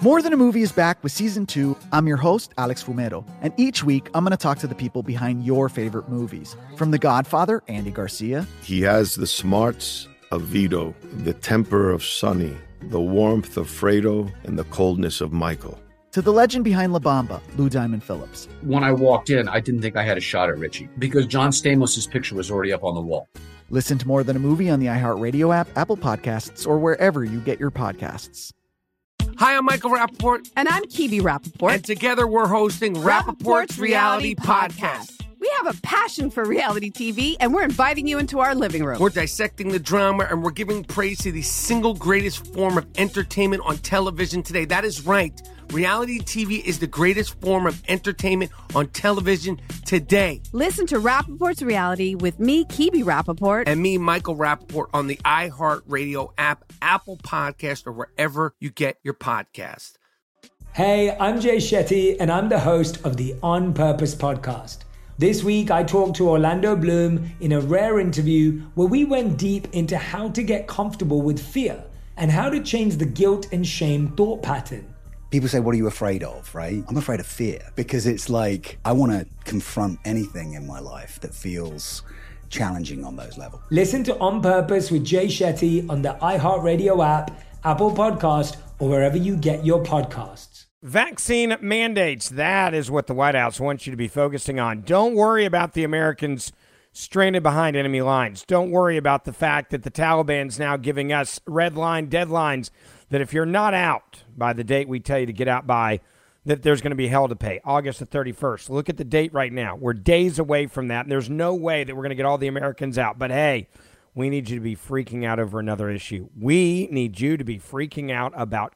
More Than a Movie is back with Season 2. I'm your host, Alex Fumero, and each week I'm going to talk to the people behind your favorite movies. From The Godfather, Andy Garcia. He has the smarts of Vito, the temper of Sonny, the warmth of Fredo, and the coldness of Michael. To the legend behind La Bamba, Lou Diamond Phillips. When I walked in, I didn't think I had a shot at Richie because John Stamos' picture was already up on the wall. Listen to More Than a Movie on the iHeartRadio app, Apple Podcasts, or wherever you get your podcasts. Hi, I'm Michael Rappaport. And I'm Kibi Rappaport. And together we're hosting Rappaport's Reality Podcast. We have a passion for reality TV, and we're inviting you into our living room. We're dissecting the drama, and we're giving praise to the single greatest form of entertainment on television today. That is right. Reality TV is the greatest form of entertainment on television today. Listen to Rappaport's Reality with me, Kibi Rappaport. And me, Michael Rappaport, on the iHeartRadio app, Apple Podcast, or wherever you get your podcast. Hey, I'm Jay Shetty, and I'm the host of the On Purpose podcast. This week, I talked to Orlando Bloom in a rare interview where we went deep into how to get comfortable with fear and how to change the guilt and shame thought pattern. People say, what are you afraid of, right? I'm afraid of fear because it's like I want to confront anything in my life that feels challenging on those levels. Listen to On Purpose with Jay Shetty on the iHeartRadio app, Apple Podcast, or wherever you get your podcasts. Vaccine mandates, that is what the White House wants you to be focusing on. Don't worry about the Americans stranded behind enemy lines. Don't worry about the fact that the Taliban's now giving us red line deadlines that if you're not out by the date we tell you to get out by, that there's going to be hell to pay, August the 31st. Look at the date right now. We're days away from that, and there's no way that we're going to get all the Americans out. But, hey, we need you to be freaking out over another issue. We need you to be freaking out about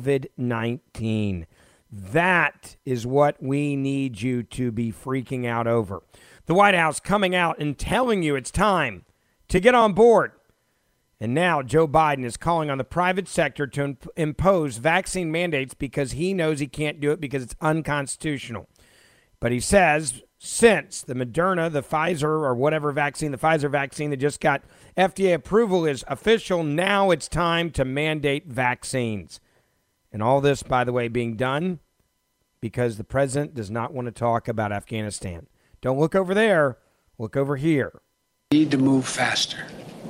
COVID-19. That is what we need you to be freaking out over. The White House coming out and telling you it's time to get on board. And now Joe Biden is calling on the private sector to impose vaccine mandates because he knows he can't do it because it's unconstitutional. But he says since the Moderna, the Pfizer, or whatever vaccine, the Pfizer vaccine that just got FDA approval is official, now it's time to mandate vaccines. And all this, by the way, being done because the president does not want to talk about Afghanistan. Don't look over there. Look over here. We need to move faster.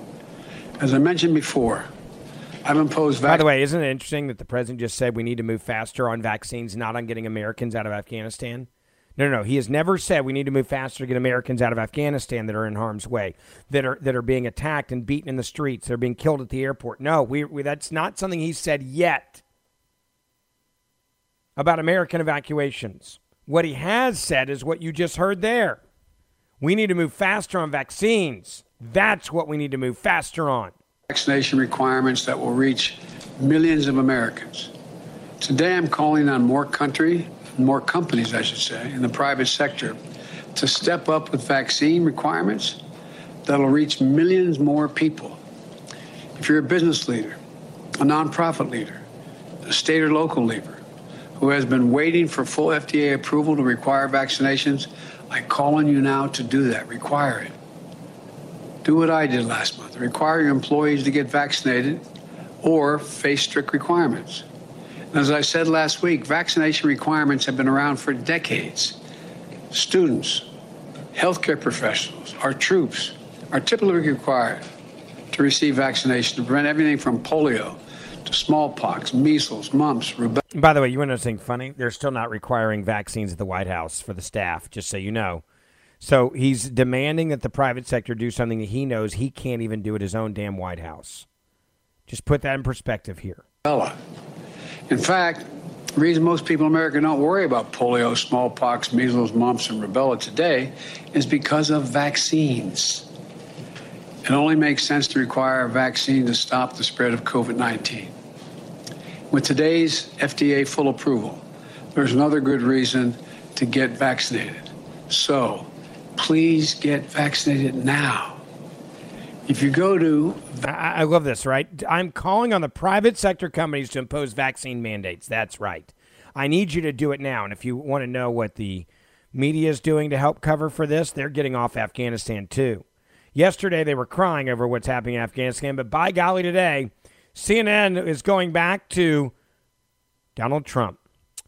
As I mentioned before, I've imposed... By the way, isn't it interesting that the president just said we need to move faster on vaccines, not on getting Americans out of Afghanistan? No. He has never said we need to move faster to get Americans out of Afghanistan that are in harm's way, that are being attacked and beaten in the streets, that are being killed at the airport. No, that's not something he said yet about American evacuations. What he has said is what you just heard there. We need to move faster on vaccines. That's what we need to move faster on. Vaccination requirements that will reach millions of Americans. Today, I'm calling on more companies, I should say, in the private sector to step up with vaccine requirements that'll reach millions more people. If you're a business leader, a nonprofit leader, a state or local leader who has been waiting for full FDA approval to require vaccinations, I call on you now to do that. Require it. Do what I did last month. Require your employees to get vaccinated or face strict requirements. And as I said last week, vaccination requirements have been around for decades. Students, healthcare professionals, our troops are typically required to receive vaccination to prevent everything from polio to smallpox, measles, mumps, rubella. By the way, you want to know something funny? They're still not requiring vaccines at the White House for the staff, just so you know. So he's demanding that the private sector do something that he knows he can't even do at his own damn White House. Just put that in perspective here. In fact, the reason most people in America don't worry about polio, smallpox, measles, mumps, and rubella today is because of vaccines. It only makes sense to require a vaccine to stop the spread of COVID-19. With today's FDA full approval, there's another good reason to get vaccinated. So, please get vaccinated now. If you go to... I love this, right? I'm calling on the private sector companies to impose vaccine mandates. That's right. I need you to do it now. And if you want to know what the media is doing to help cover for this, they're getting off Afghanistan too. Yesterday, they were crying over what's happening in Afghanistan, but by golly, today, CNN is going back to Donald Trump.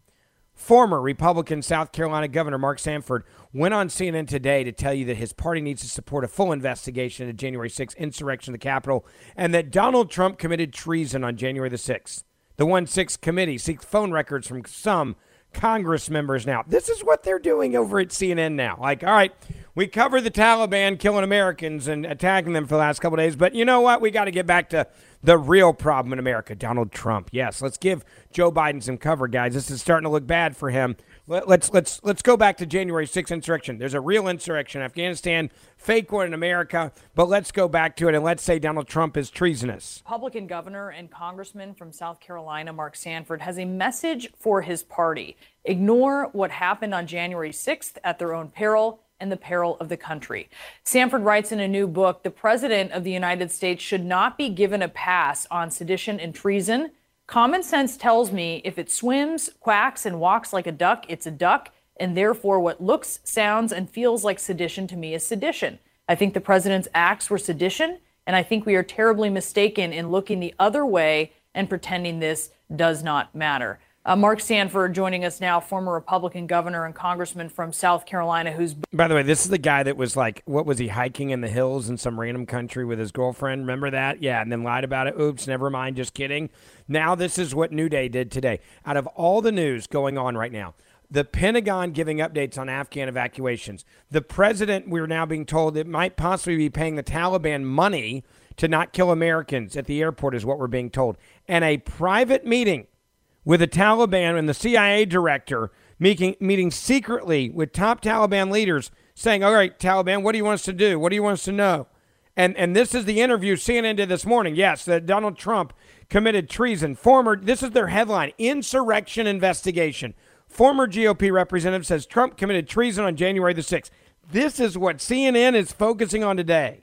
Former Republican South Carolina Governor Mark Sanford went on CNN today to tell you that his party needs to support a full investigation into January 6th insurrection of the Capitol and that Donald Trump committed treason on January the 6th. The 1-6 committee seeks phone records from some Congress members now. This is what they're doing over at CNN now. Like, all right, we covered the Taliban killing Americans and attacking them for the last couple of days, but you know what? We got to get back to the real problem in America, Donald Trump. Yes, let's give Joe Biden some cover, guys. This is starting to look bad for him. Let's go back to January 6th insurrection. There's a real insurrection in Afghanistan, fake one in America, but let's go back to it and let's say Donald Trump is treasonous. Republican governor and congressman from South Carolina, Mark Sanford, has a message for his party. Ignore what happened on January 6th at their own peril and the peril of the country. Sanford writes in a new book, the president of the United States should not be given a pass on sedition and treason. Common sense tells me if it swims, quacks, and walks like a duck, it's a duck, and therefore what looks, sounds, and feels like sedition to me is sedition. I think the president's acts were sedition, and I think we are terribly mistaken in looking the other way and pretending this does not matter. Mark Sanford joining us now, former Republican governor and congressman from South Carolina, who's... By the way, this is the guy that was like, what was he, hiking in the hills in some random country with his girlfriend? Remember that? Yeah, and then lied about it. Oops, never mind, just kidding. Now this is what New Day did today. Out of all the news going on right now, the Pentagon giving updates on Afghan evacuations, the president, we're now being told, it might possibly be paying the Taliban money to not kill Americans at the airport is what we're being told. And a private meeting with the Taliban and the CIA director meeting secretly with top Taliban leaders saying, all right, Taliban, what do you want us to do? What do you want us to know? And this is the interview CNN did this morning. Yes, that Donald Trump committed treason. This is their headline, insurrection investigation. Former GOP representative says Trump committed treason on January the 6th. This is what CNN is focusing on today.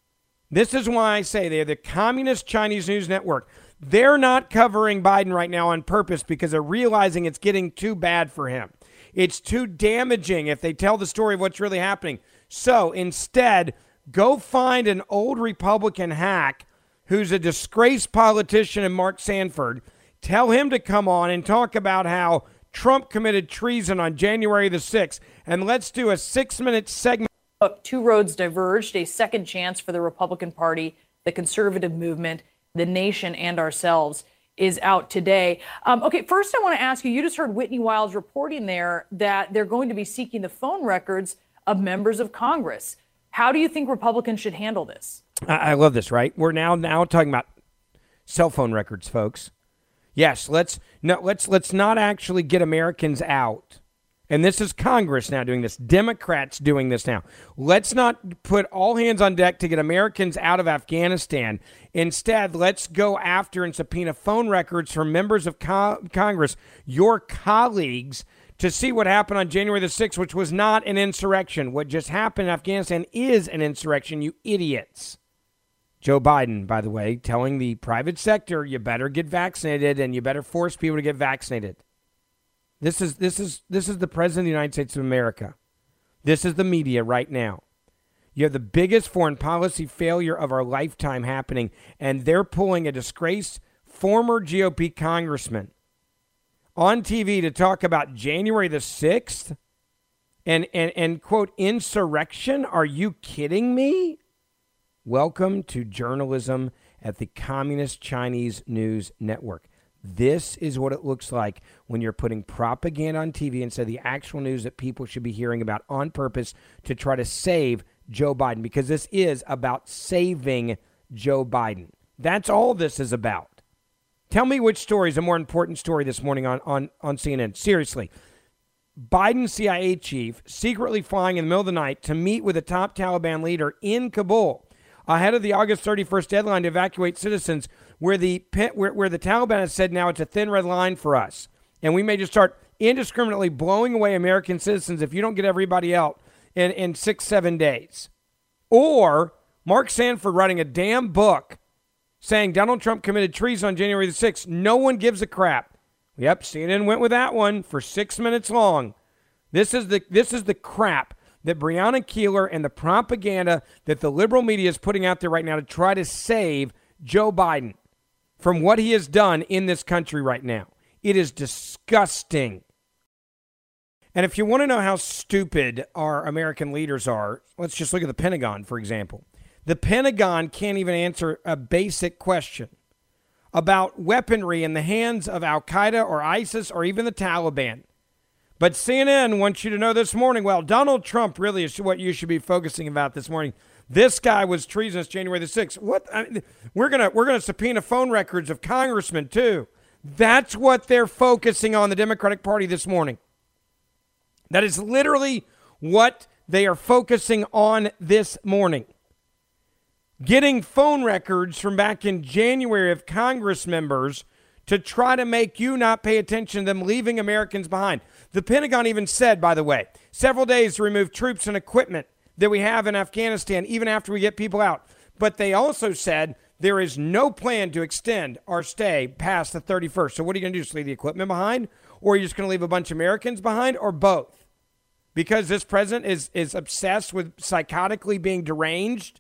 This is why I say they're the communist Chinese news network. They're not covering Biden right now on purpose because they're realizing it's getting too bad for him. It's too damaging if they tell the story of what's really happening. So instead, go find an old Republican hack who's a disgraced politician and Mark Sanford. Tell him to come on and talk about how Trump committed treason on January the 6th. And let's do a 6-minute segment. Two roads diverged, a second chance for the Republican Party, the conservative movement, the nation, and ourselves is out today. Okay, first I want to ask you, you just heard Whitney Wiles reporting there that they're going to be seeking the phone records of members of Congress. How do you think Republicans should handle this? I love this, right? We're now talking about cell phone records, folks. Yes, let's not actually get Americans out. And this is Congress now doing this. Democrats doing this now. Let's not put all hands on deck to get Americans out of Afghanistan. Instead, let's go after and subpoena phone records from members of Congress, your colleagues, to see what happened on January the 6th, which was not an insurrection. What just happened in Afghanistan is an insurrection, you idiots. Joe Biden, by the way, telling the private sector, you better get vaccinated and you better force people to get vaccinated. This is the president of the United States of America. This is the media right now. You have the biggest foreign policy failure of our lifetime happening, and they're pulling a disgraced former GOP congressman on TV to talk about January the 6th and quote, insurrection? Are you kidding me? Welcome to journalism at the Communist Chinese News Network. This is what it looks like when you're putting propaganda on TV instead of the actual news that people should be hearing about on purpose to try to save Joe Biden, because this is about saving Joe Biden. That's all this is about. Tell me which story is a more important story this morning on CNN. Seriously. Biden CIA chief secretly flying in the middle of the night to meet with a top Taliban leader in Kabul ahead of the August 31st deadline to evacuate citizens where the Taliban has said now it's a thin red line for us. And we may just start indiscriminately blowing away American citizens if you don't get everybody out in 6-7 days. Or Mark Sanford writing a damn book saying Donald Trump committed treason on January the 6th. No one gives a crap. Yep, CNN went with that one for 6 minutes long. This is the crap that Breonna Keeler and the propaganda that the liberal media is putting out there right now to try to save Joe Biden from what he has done in this country right now. It is disgusting. And if you want to know how stupid our American leaders are, let's just look at the Pentagon, for example. The Pentagon can't even answer a basic question about weaponry in the hands of Al-Qaeda or ISIS or even the Taliban. But CNN wants you to know this morning, well, Donald Trump really is what you should be focusing about this morning. This guy was treasonous January the 6th. What? I mean, we're gonna subpoena phone records of congressmen, too. That's what they're focusing on, the Democratic Party, this morning. That is literally what they are focusing on this morning. Getting phone records from back in January of Congress members to try to make you not pay attention to them leaving Americans behind. The Pentagon even said, by the way, several days to remove troops and equipment that we have in Afghanistan, even after we get people out. But they also said there is no plan to extend our stay past the 31st. So what are you going to do? Just leave the equipment behind? Or are you just going to leave a bunch of Americans behind? Or both? Because this president is obsessed with psychotically being deranged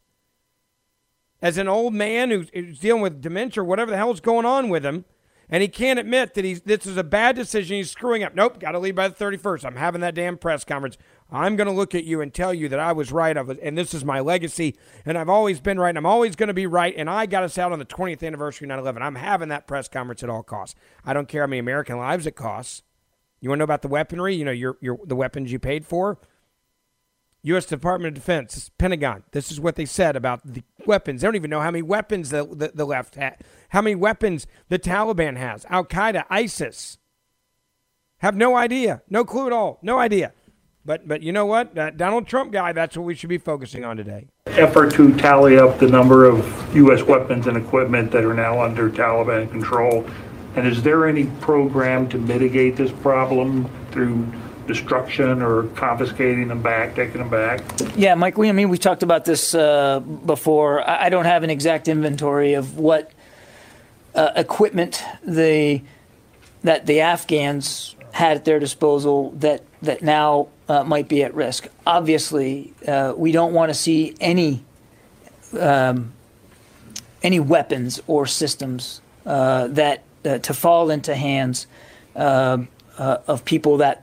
as an old man who's dealing with dementia or whatever the hell's going on with him. And he can't admit that this is a bad decision. He's screwing up. Nope, got to leave by the 31st. I'm having that damn press conference. I'm going to look at you and tell you that I was right, and this is my legacy, and I've always been right, and I'm always going to be right, and I got us out on the 20th anniversary of 9/11. I'm having that press conference at all costs. I don't care how many American lives it costs. You want to know about the weaponry? You know, the weapons you paid for? U.S. Department of Defense, Pentagon. This is what they said about the weapons. They don't even know how many weapons the left had, how many weapons the Taliban has. Al-Qaeda, ISIS. Have no idea. No clue at all. No idea. But you know what? That Donald Trump guy, that's what we should be focusing on today. Effort to tally up the number of U.S. weapons and equipment that are now under Taliban control. And is there any program to mitigate this problem through destruction or confiscating them back, taking them back? Yeah, Mike, we talked about this before. I don't have an exact inventory of what equipment that the Afghans had at their disposal that now might be at risk. Obviously, we don't want to see any weapons or systems that to fall into hands of people that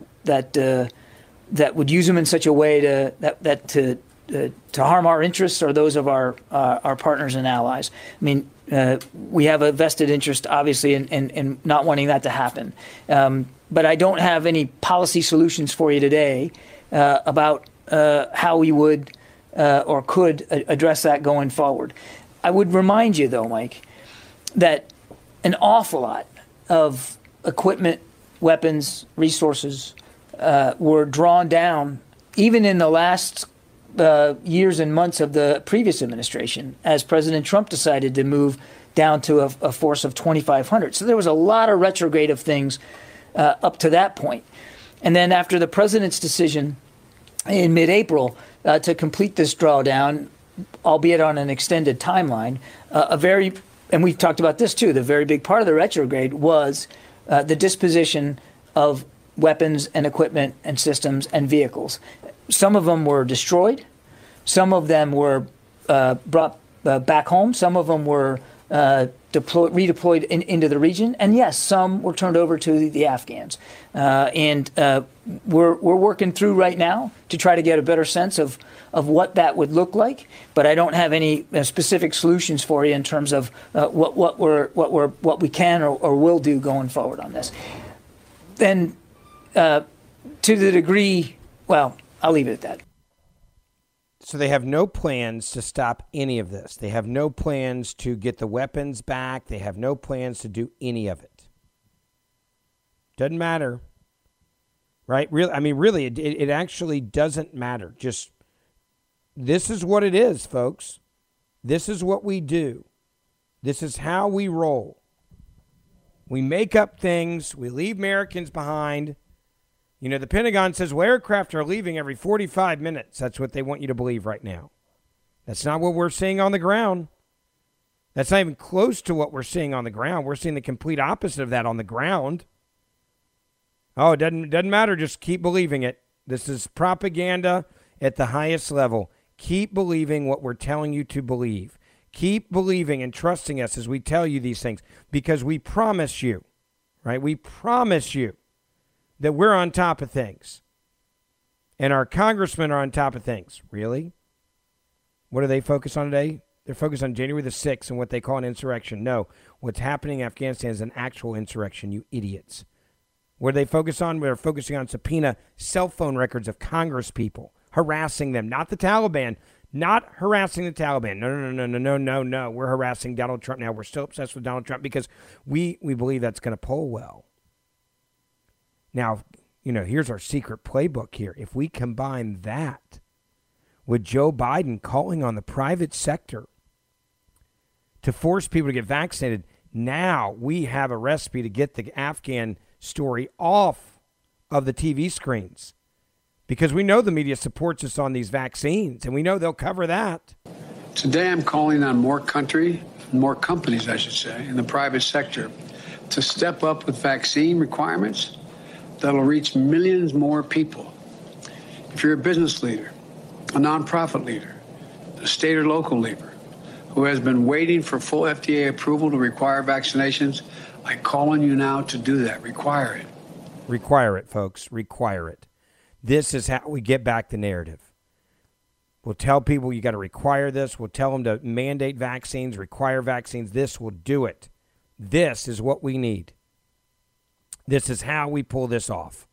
would use them in such a way to harm our interests or those of our partners and allies. I mean, we have a vested interest, obviously, in not wanting that to happen. But I don't have any policy solutions for you today about how we would or could address that going forward. I would remind you, though, Mike, that an awful lot of equipment, weapons, resources were drawn down even in the last years and months of the previous administration as President Trump decided to move down to a force of 2,500. So there was a lot of retrograde of things up to that point. And then after the president's decision in mid-April to complete this drawdown, albeit on an extended timeline, and we've talked about this too, the very big part of the retrograde was the disposition of weapons and equipment and systems and vehicles. Some of them were destroyed. Some of them were brought back home. Some of them were redeployed into the region. And yes, some were turned over to the Afghans. And we're working through right now to try to get a better sense of what that would look like. But I don't have any specific solutions for you in terms of what we can or will do going forward on this. Then to the degree, well, I'll leave it at that. So they have no plans to stop any of this. They have no plans to get the weapons back. They have no plans to do any of it. Doesn't matter. Right? Really, it actually doesn't matter. Just, this is what it is, folks. This is what we do. This is how we roll. We make up things. We leave Americans behind. You know, the Pentagon says, well, aircraft are leaving every 45 minutes. That's what they want you to believe right now. That's not what we're seeing on the ground. That's not even close to what we're seeing on the ground. We're seeing the complete opposite of that on the ground. Oh, it doesn't matter. Just keep believing it. This is propaganda at the highest level. Keep believing what we're telling you to believe. Keep believing and trusting us as we tell you these things, because we promise you right? We promise you that we're on top of things. And our congressmen are on top of things. Really? What do they focus on today? They're focused on January the 6th and what they call an insurrection. No, what's happening in Afghanistan is an actual insurrection, you idiots. What do they focus on? They're focusing on subpoena cell phone records of Congress people, harassing them, not the Taliban, not harassing the Taliban. No. We're harassing Donald Trump now. We're still obsessed with Donald Trump because we believe that's going to poll well. Now, here's our secret playbook here. If we combine that with Joe Biden calling on the private sector to force people to get vaccinated, now we have a recipe to get the Afghan story off of the TV screens. Because we know the media supports us on these vaccines, and we know they'll cover that. Today I'm calling on more companies, I should say, in the private sector to step up with vaccine requirements that'll reach millions more people. If you're a business leader, a nonprofit leader, a state or local leader who has been waiting for full FDA approval to require vaccinations, I call on you now to do that. Require it. Require it, folks. Require it. This is how we get back the narrative. We'll tell people you got to require this. We'll tell them to mandate vaccines, require vaccines. This will do it. This is what we need. This is how we pull this off.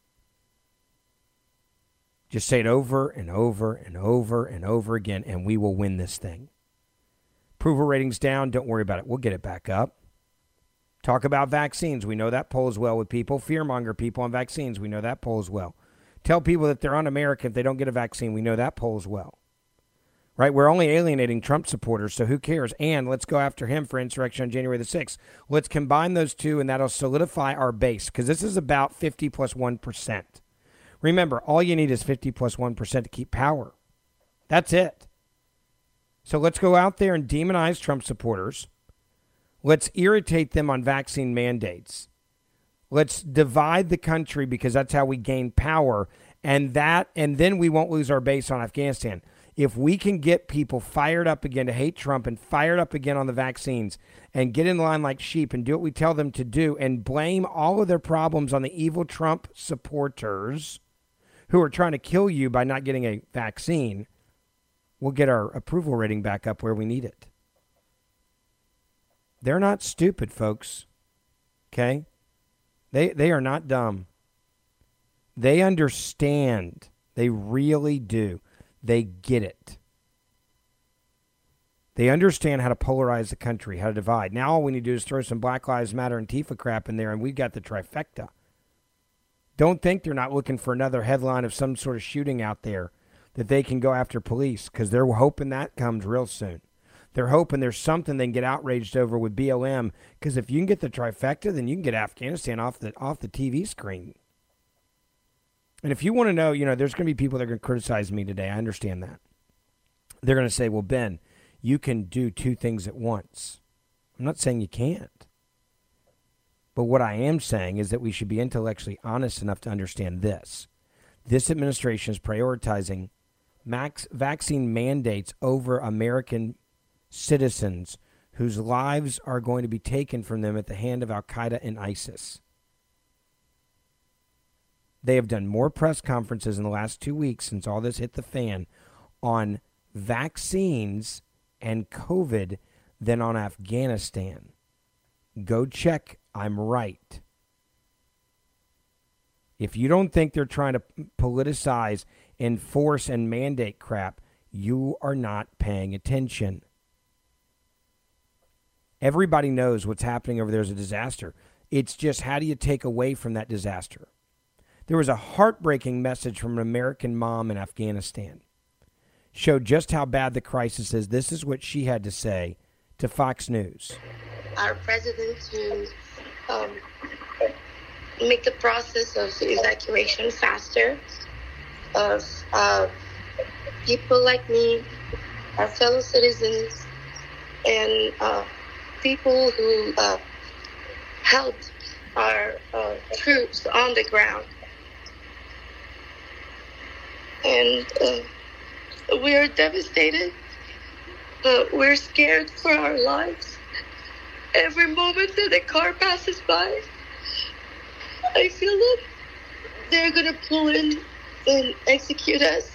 Just say it over and over and over and over again, and we will win this thing. Approval ratings down. Don't worry about it. We'll get it back up. Talk about vaccines. We know that polls well with people. Fearmonger people on vaccines. We know that polls well. Tell people that they're un-American if they don't get a vaccine. We know that polls well. Right? We're only alienating Trump supporters, so who cares? And let's go after him for insurrection on January the 6th. Let's combine those two, and that'll solidify our base, because this is about 50 plus 1%. Remember, all you need is 50 plus 1% to keep power. That's it. So let's go out there and demonize Trump supporters. Let's irritate them on vaccine mandates. Let's divide the country, because that's how we gain power, and then we won't lose our base on Afghanistan. If we can get people fired up again to hate Trump and fired up again on the vaccines and get in line like sheep and do what we tell them to do and blame all of their problems on the evil Trump supporters who are trying to kill you by not getting a vaccine, we'll get our approval rating back up where we need it. They're not stupid, folks. Okay? They are not dumb. They understand. They really do. They get it. They understand how to polarize the country, how to divide. Now all we need to do is throw some Black Lives Matter and Antifa crap in there, and we've got the trifecta. Don't think they're not looking for another headline of some sort of shooting out there that they can go after police, because they're hoping that comes real soon. They're hoping there's something they can get outraged over with BLM, because if you can get the trifecta, then you can get Afghanistan off the TV screen. And if you want to know, there's going to be people that are going to criticize me today. I understand that. They're going to say, well, Ben, you can do two things at once. I'm not saying you can't. But what I am saying is that we should be intellectually honest enough to understand this. This administration is prioritizing vaccine mandates over American citizens whose lives are going to be taken from them at the hand of Al-Qaeda and ISIS. They have done more press conferences in the last 2 weeks since all this hit the fan on vaccines and COVID than on Afghanistan. Go check. I'm right. If you don't think they're trying to politicize, enforce, and mandate crap, you are not paying attention. Everybody knows what's happening over there is a disaster. It's just, how do you take away from that disaster? There was a heartbreaking message from an American mom in Afghanistan. Showed just how bad the crisis is. This is what she had to say to Fox News. Our president to make the process of evacuation faster, of people like me, our fellow citizens, and people who helped our troops on the ground. And we are devastated. We're scared for our lives. Every moment that the car passes by, I feel that they're going to pull in and execute us.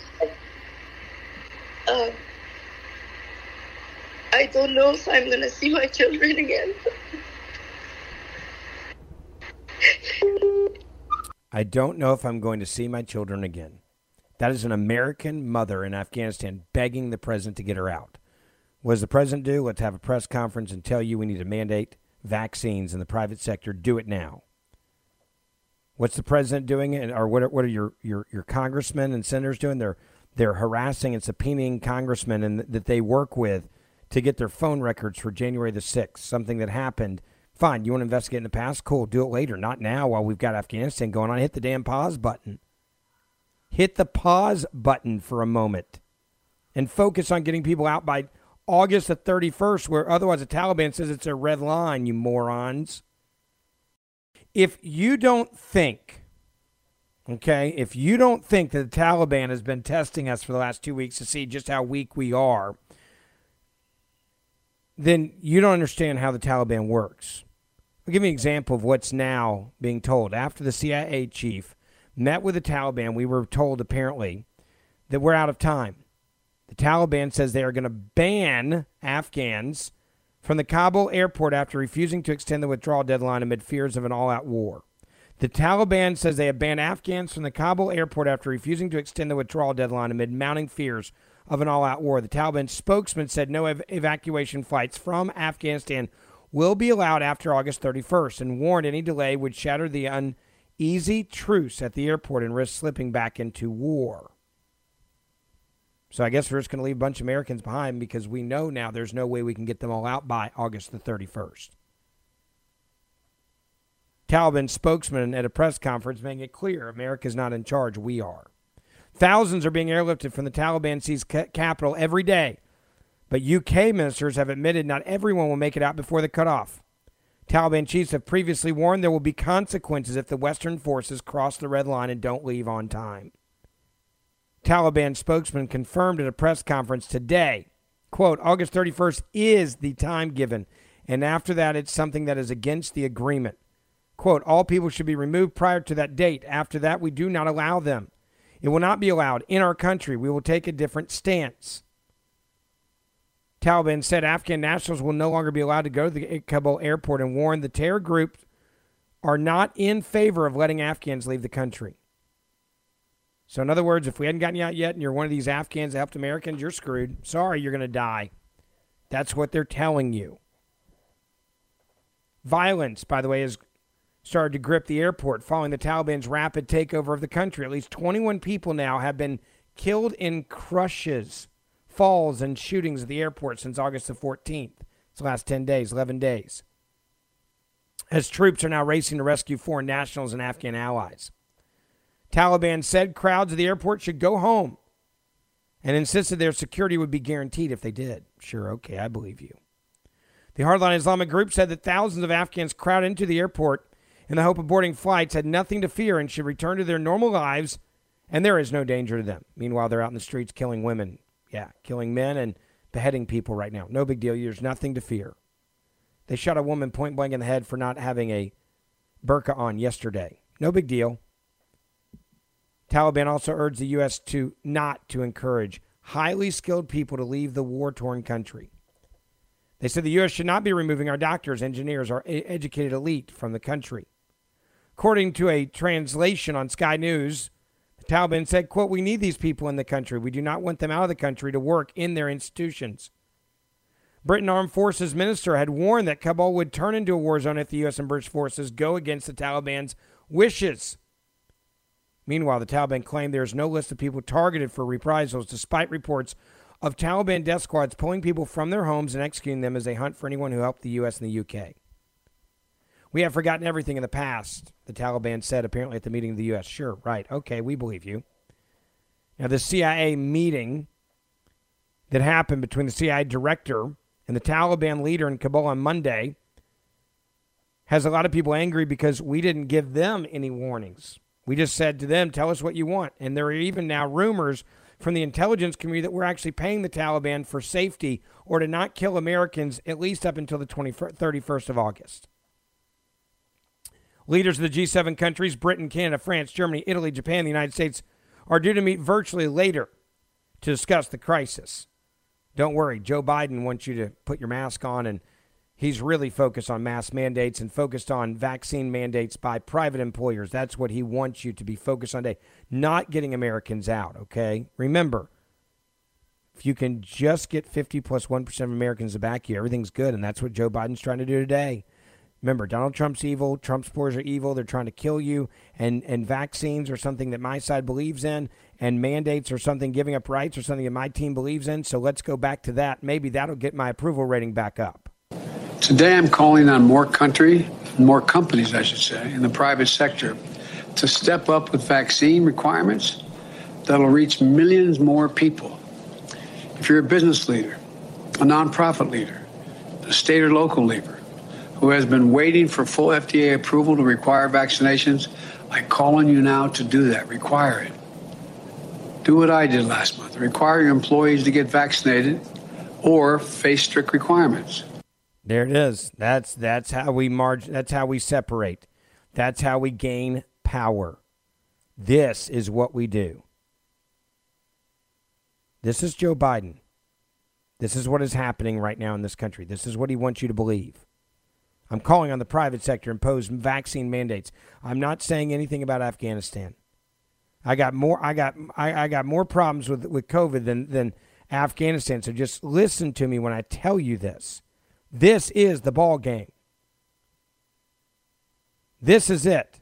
I don't know if I'm going to see my children again. I don't know if I'm going to see my children again. That is an American mother in Afghanistan begging the president to get her out. What does the president do? Let's have a press conference and tell you we need to mandate vaccines in the private sector. Do it now. What's the president doing? Or what are your congressmen and senators doing? They're harassing and subpoenaing congressmen and that they work with to get their phone records for January the 6th, something that happened. Fine, you want to investigate in the past? Cool, do it later. Not now while we've got Afghanistan going on. Hit the damn pause button. Hit the pause button for a moment and focus on getting people out by August the 31st, where otherwise the Taliban says it's a red line, you morons. If you don't think, if you don't think that the Taliban has been testing us for the last 2 weeks to see just how weak we are, then you don't understand how the Taliban works. I'll give you an example of what's now being told. After the CIA chief met with the Taliban, we were told apparently that we're out of time. The Taliban says they are going to ban Afghans from the Kabul airport after refusing to extend the withdrawal deadline amid fears of an all-out war. The Taliban says they have banned Afghans from the Kabul airport after refusing to extend the withdrawal deadline amid mounting fears of an all-out war. The Taliban spokesman said no evacuation flights from Afghanistan will be allowed after August 31st and warned any delay would shatter the uneasy truce at the airport and risk slipping back into war. So I guess we're just going to leave a bunch of Americans behind because we know now there's no way we can get them all out by August the 31st. Taliban spokesman at a press conference making it clear America's not in charge, we are. Thousands are being airlifted from the Taliban seized capital every day, but UK ministers have admitted not everyone will make it out before the cutoff. Taliban chiefs have previously warned there will be consequences if the Western forces cross the red line and don't leave on time. Taliban spokesman confirmed at a press conference today, quote, August 31st is the time given, and after that it's something that is against the agreement. Quote, all people should be removed prior to that date. After that, we do not allow them. It will not be allowed in our country. We will take a different stance. Taliban said Afghan nationals will no longer be allowed to go to the Kabul airport and warned the terror groups are not in favor of letting Afghans leave the country. So in other words, if we hadn't gotten you out yet and you're one of these Afghans that helped Americans, you're screwed. Sorry, you're going to die. That's what they're telling you. Violence, by the way, has started to grip the airport following the Taliban's rapid takeover of the country. At least 21 people now have been killed in crushes, falls, and shootings at the airport since August the 14th. It's the last 10 days, 11 days. As troops are now racing to rescue foreign nationals and Afghan allies. Taliban said crowds at the airport should go home and insisted their security would be guaranteed if they did. Sure, okay, I believe you. The hardline Islamic group said that thousands of Afghans crowded into the airport in the hope of boarding flights had nothing to fear and should return to their normal lives, and there is no danger to them. Meanwhile, they're out in the streets killing women. Yeah, killing men and beheading people right now. No big deal. There's nothing to fear. They shot a woman point blank in the head for not having a burqa on yesterday. No big deal. Taliban also urged the U.S. not to encourage highly skilled people to leave the war-torn country. They said the U.S. should not be removing our doctors, engineers, our educated elite from the country. According to a translation on Sky News, the Taliban said, quote, we need these people in the country. We do not want them out of the country to work in their institutions. Britain Armed Forces Minister had warned that Kabul would turn into a war zone if the U.S. and British forces go against the Taliban's wishes. Meanwhile, the Taliban claimed there is no list of people targeted for reprisals, despite reports of Taliban death squads pulling people from their homes and executing them as they hunt for anyone who helped the U.S. and the U.K. We have forgotten everything in the past, the Taliban said apparently at the meeting of the U.S. Sure, right, okay, we believe you. Now, the CIA meeting that happened between the CIA director and the Taliban leader in Kabul on Monday has a lot of people angry because we didn't give them any warnings. We just said to them, tell us what you want. And there are even now rumors from the intelligence community that we're actually paying the Taliban for safety or to not kill Americans at least up until the 31st of August. Leaders of the G7 countries, Britain, Canada, France, Germany, Italy, Japan, the United States, are due to meet virtually later to discuss the crisis. Don't worry, Joe Biden wants you to put your mask on, and he's really focused on mask mandates and focused on vaccine mandates by private employers. That's what he wants you to be focused on today, not getting Americans out, okay? Remember, if you can just get 50 plus 1% of Americans to back you, everything's good, and that's what Joe Biden's trying to do today. Remember, Donald Trump's evil. Trump supporters are evil. They're trying to kill you. And vaccines are something that my side believes in. And mandates are something, giving up rights or something that my team believes in. So let's go back to that. Maybe that'll get my approval rating back up. Today, I'm calling on more companies, I should say, in the private sector to step up with vaccine requirements that'll reach millions more people. If you're a business leader, a nonprofit leader, a state or local leader, who has been waiting for full FDA approval to require vaccinations, I call on you now to do that. Require it. Do what I did last month. Require your employees to get vaccinated or face strict requirements. There it is. That's how we march. That's how we separate. That's how we gain power. This is what we do. This is Joe Biden. This is what is happening right now in this country. This is what he wants you to believe. I'm calling on the private sector to impose vaccine mandates. I'm not saying anything about Afghanistan. I got more problems with COVID than Afghanistan. So just listen to me when I tell you this. This is the ball game. This is it.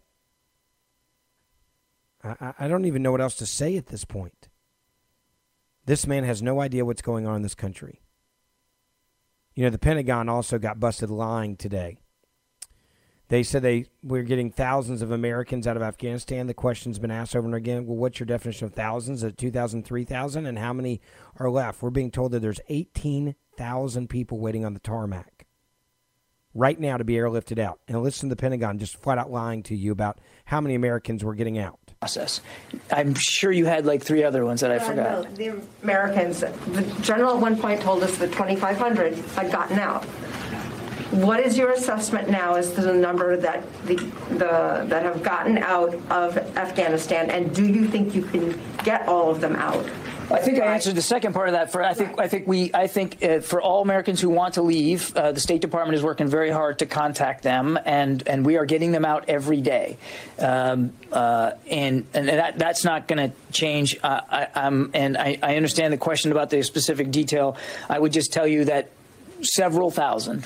I don't even know what else to say at this point. This man has no idea what's going on in this country. You know, the Pentagon also got busted lying today. They said we're getting thousands of Americans out of Afghanistan. The question's been asked over and again, well, what's your definition of thousands? Is it 2,000, 3,000? And how many are left? We're being told that there's 18,000 people waiting on the tarmac right now to be airlifted out. And listen to the Pentagon just flat out lying to you about how many Americans were getting out. Process. I'm sure you had like 3 other ones that I forgot. No, the Americans, the general at one point told us that 2,500 had gotten out. What is your assessment now as to the number that that have gotten out of Afghanistan, and do you think you can get all of them out? I think I answered the second part of that. I think for all Americans who want to leave, the State Department is working very hard to contact them, and we are getting them out every day. And that's not going to change. I understand the question about the specific detail. I would just tell you that several thousand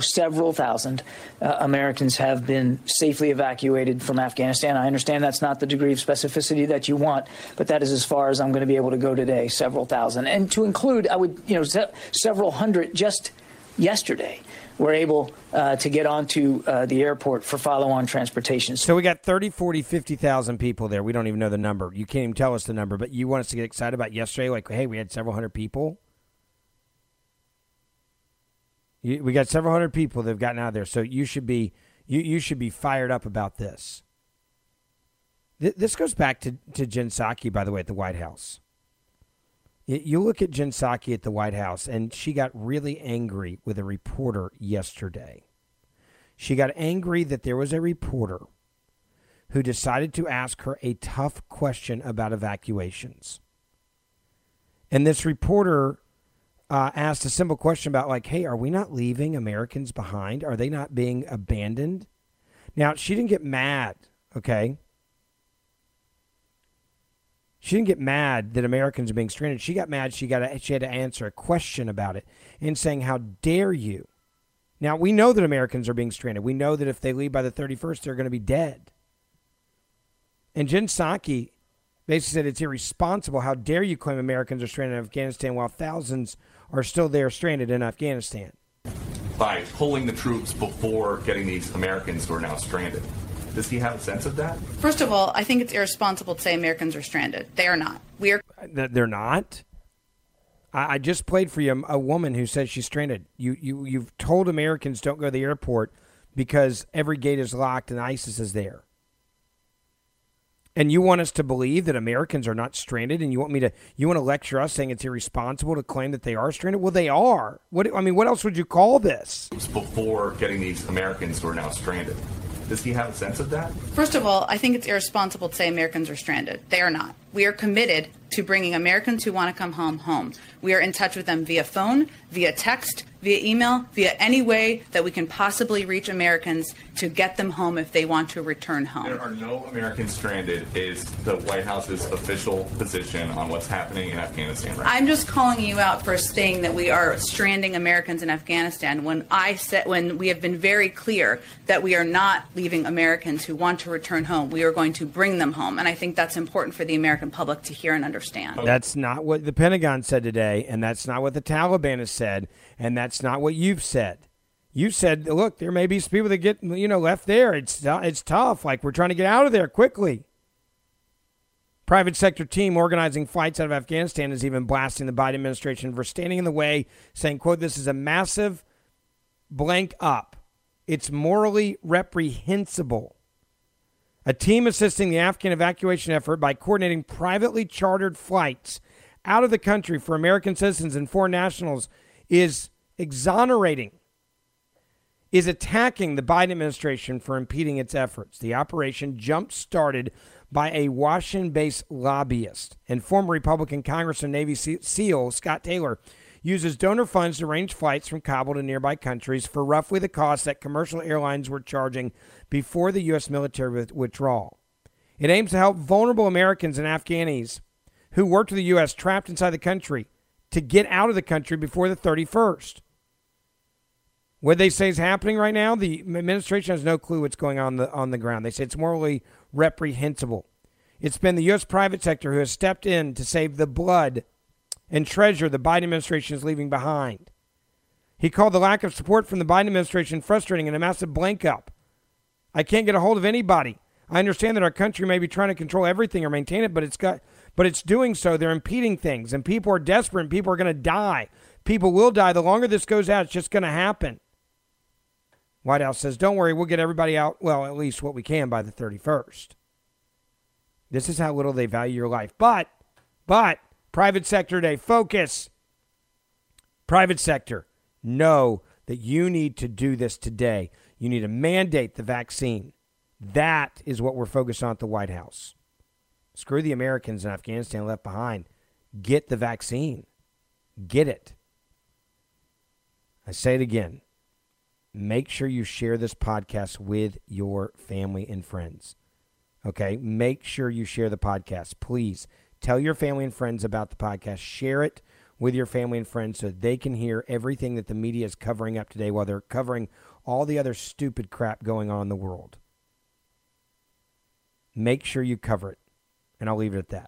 Americans have been safely evacuated from Afghanistan. I understand that's not the degree of specificity that you want, but that is as far as I'm going to be able to go today, several thousand. And to include, several hundred just yesterday were able to get onto the airport for follow-on transportation. So we got 30, 40, 50,000 people there. We don't even know the number. You can't even tell us the number, but you want us to get excited about yesterday, like, hey, we had several hundred people? We got several hundred people that have gotten out of there, so you should be fired up about this. This goes back to Jen Psaki, by the way, at the White House. You look at Jen Psaki at the White House, and she got really angry with a reporter yesterday. She got angry that there was a reporter who decided to ask her a tough question about evacuations. And this reporter asked a simple question about, like, hey, are we not leaving Americans behind? Are they not being abandoned? Now, she didn't get mad, okay? She didn't get mad that Americans are being stranded. She got mad she had to answer a question about it and saying, how dare you? Now, we know that Americans are being stranded. We know that if they leave by the 31st, they're going to be dead. And Jen Psaki basically said it's irresponsible. How dare you claim Americans are stranded in Afghanistan while thousands are still there stranded in Afghanistan? By pulling the troops before getting these Americans who are now stranded. Does he have a sense of that? First of all, I think it's irresponsible to say Americans are stranded. They are not. They're not? I just played for you a woman who says she's stranded. You've told Americans don't go to the airport because every gate is locked and ISIS is there. And you want us to believe that Americans are not stranded, and you want to lecture us saying it's irresponsible to claim that they are stranded? Well, they are. What else would you call this? Before getting these Americans who are now stranded. Does he have a sense of that? First of all, I think it's irresponsible to say Americans are stranded. They are not. We are committed to bringing Americans who want to come home. We are in touch with them via phone, via text, via email, via any way that we can possibly reach Americans to get them home if they want to return home. There are no Americans stranded is the White House's official position on what's happening in Afghanistan right now. I'm just calling you out for saying that we are stranding Americans in Afghanistan when we have been very clear that we are not leaving Americans who want to return home. We are going to bring them home. And I think that's important for the American public to hear and understand. That's not what the Pentagon said today, and that's not what the Taliban has said, and that's not what you've said. You said, look, there may be some people that get, left there. It's tough. Like, we're trying to get out of there quickly. Private sector team organizing flights out of Afghanistan is even blasting the Biden administration for standing in the way, saying, quote, this is a massive blank up. It's morally reprehensible. A team assisting the Afghan evacuation effort by coordinating privately chartered flights out of the country for American citizens and foreign nationals is attacking the Biden administration for impeding its efforts. The operation jump-started by a Washington-based lobbyist and former Republican Congressman Navy SEAL Scott Taylor uses donor funds to arrange flights from Kabul to nearby countries for roughly the cost that commercial airlines were charging before the U.S. military withdrawal. It aims to help vulnerable Americans and Afghanis who worked for the U.S. trapped inside the country to get out of the country before the 31st. What they say is happening right now, the administration has no clue what's going on the ground. They say it's morally reprehensible. It's been the U.S. private sector who has stepped in to save the blood and treasure the Biden administration is leaving behind. He called the lack of support from the Biden administration frustrating and a massive blank up. I can't get a hold of anybody. I understand that our country may be trying to control everything or maintain it, but it's doing so. They're impeding things, and people are desperate, and people are going to die. People will die. The longer this goes out, it's just going to happen. White House says, don't worry, we'll get everybody out, well, at least what we can by the 31st. This is how little they value your life. But, private sector today, focus. Private sector, know that you need to do this today. You need to mandate the vaccine. That is what we're focused on at the White House. Screw the Americans in Afghanistan left behind. Get the vaccine. Get it. I say it again. Make sure you share this podcast with your family and friends. Okay? Make sure you share the podcast. Please tell your family and friends about the podcast. Share it with your family and friends so they can hear everything that the media is covering up today while they're covering all the other stupid crap going on in the world. Make sure you cover it. And I'll leave it at that.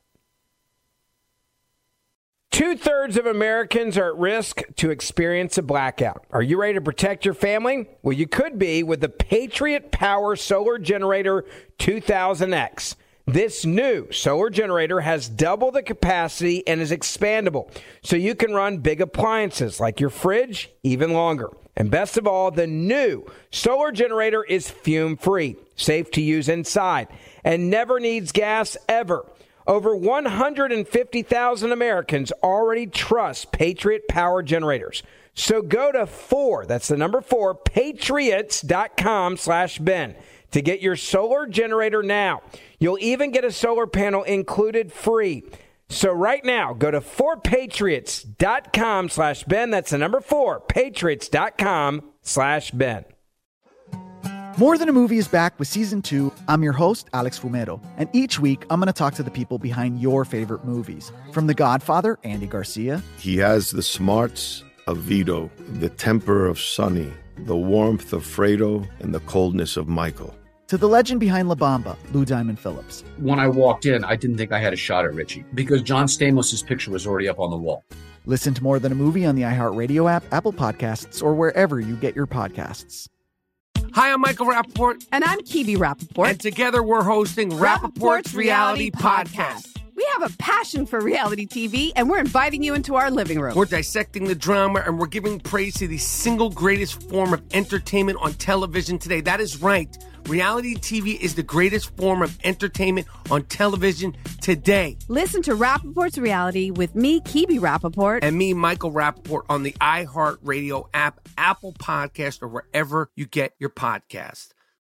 2/3 of Americans are at risk to experience a blackout. Are you ready to protect your family? Well, you could be with the Patriot Power Solar Generator 2000X. This new solar generator has double the capacity and is expandable, so you can run big appliances like your fridge even longer. And best of all, the new solar generator is fume-free, safe to use inside, and never needs gas ever. Over 150,000 Americans already trust Patriot Power Generators. So go to 4, that's the number 4, patriots.com/Ben to get your solar generator now. You'll even get a solar panel included free. So right now, go to 4patriots.com/Ben. That's the number 4, patriots.com/Ben. More Than a Movie is back with Season 2. I'm your host, Alex Fumero, and each week I'm going to talk to the people behind your favorite movies. From The Godfather, Andy Garcia. He has the smarts of Vito, the temper of Sonny, the warmth of Fredo, and the coldness of Michael. To the legend behind La Bamba, Lou Diamond Phillips. When I walked in, I didn't think I had a shot at Richie because John Stamos' picture was already up on the wall. Listen to More Than a Movie on the iHeartRadio app, Apple Podcasts, or wherever you get your podcasts. Hi, I'm Michael Rappaport. And I'm Kibi Rappaport. And together we're hosting Rappaport's Reality Podcast. We have a passion for reality TV, and we're inviting you into our living room. We're dissecting the drama, and we're giving praise to the single greatest form of entertainment on television today. That is right. Reality TV is the greatest form of entertainment on television today. Listen to Rappaport's Reality with me, Kibi Rappaport. And me, Michael Rappaport, on the iHeartRadio app, Apple Podcast, or wherever you get your podcast.